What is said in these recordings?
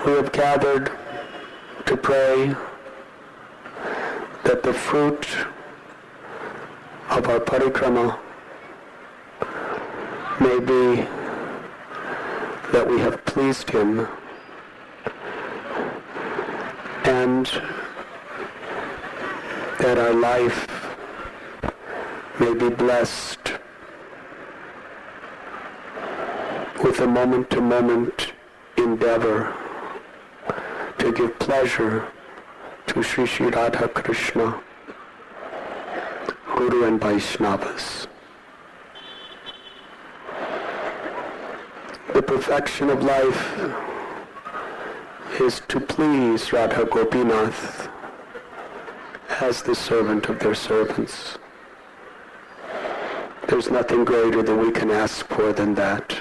We have gathered to pray that the fruit of our parikrama may be that we have pleased Him and that our life may be blessed with a moment-to-moment endeavor to give pleasure to Sri Sri Radha Krishna, Guru and Vaishnavas. The perfection of life is to please Radha Gopinath as the servant of their servants. There's nothing greater that we can ask for than that.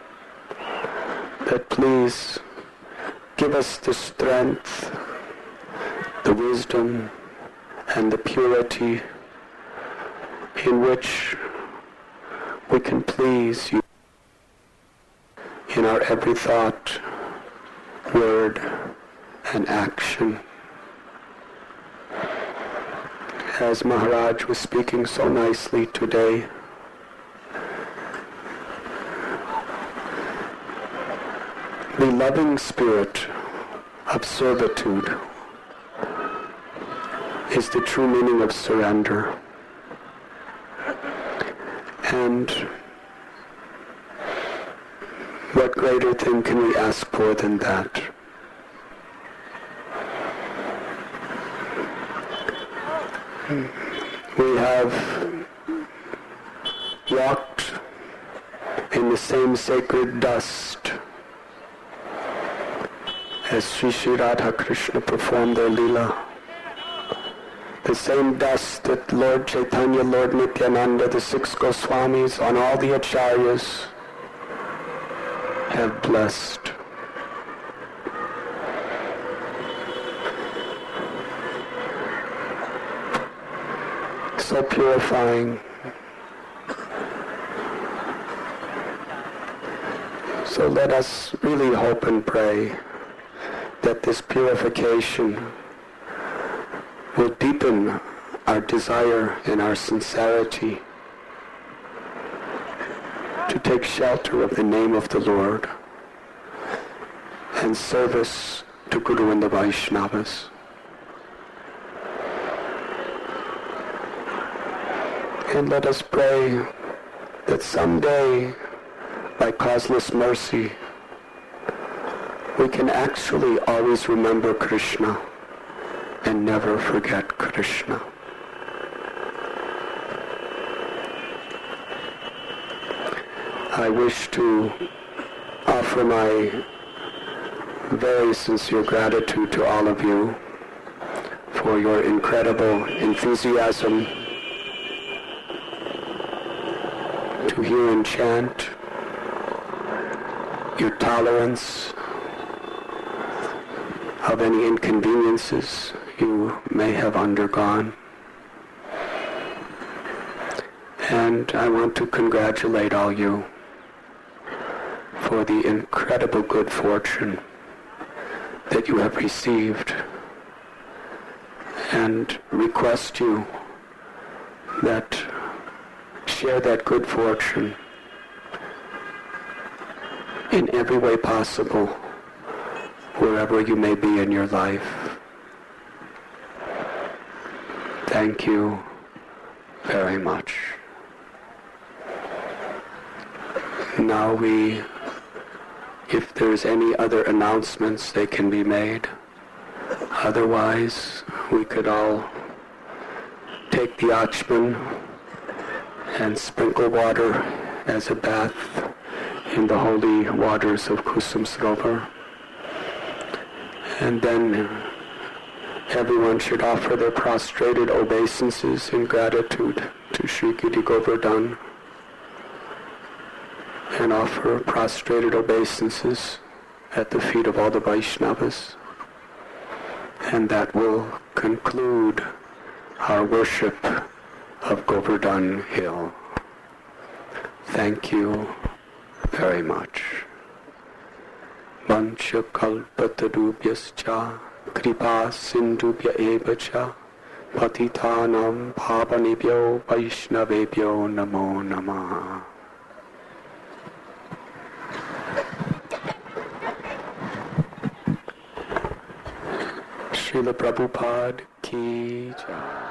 That please give us the strength, the wisdom, and the purity in which we can please you in our every thought, word, and action. As Maharaj was speaking so nicely today, the loving spirit of servitude is the true meaning of surrender. And what greater thing can we ask for than that? We have walked in the same sacred dust as Sri Sri Radha Krishna performed their Leela. The same dust that Lord Chaitanya, Lord Nityananda, the six Goswamis, on all the Acharyas have blessed. So purifying. So let us really hope and pray that this purification will deepen our desire and our sincerity to take shelter of the name of the Lord and service to Guru and the Vaishnavas. And let us pray that someday, by causeless mercy, we can actually always remember Krishna and never forget Krishna. I wish to offer my very sincere gratitude to all of you for your incredible enthusiasm to hear and chant, your tolerance of any inconveniences you may have undergone. And I want to congratulate all you for the incredible good fortune that you have received, and request you that share that good fortune in every way possible, wherever you may be in your life. Thank you very much. Now if there's any other announcements, they can be made. Otherwise, we could all take the Achman and sprinkle water as a bath in the holy waters of Kusum Sarovar. And then everyone should offer their prostrated obeisances in gratitude to Sri Giri Govardhan, and offer prostrated obeisances at the feet of all the Vaishnavas. And that will conclude our worship of Govardhan Hill. Thank you very much. Vanchakalpatarubhyascha kripa sindhubhya eva cha patitanam pavanebhyo vaishnavebhyo namo namaha. Srila Prabhupada ki jai.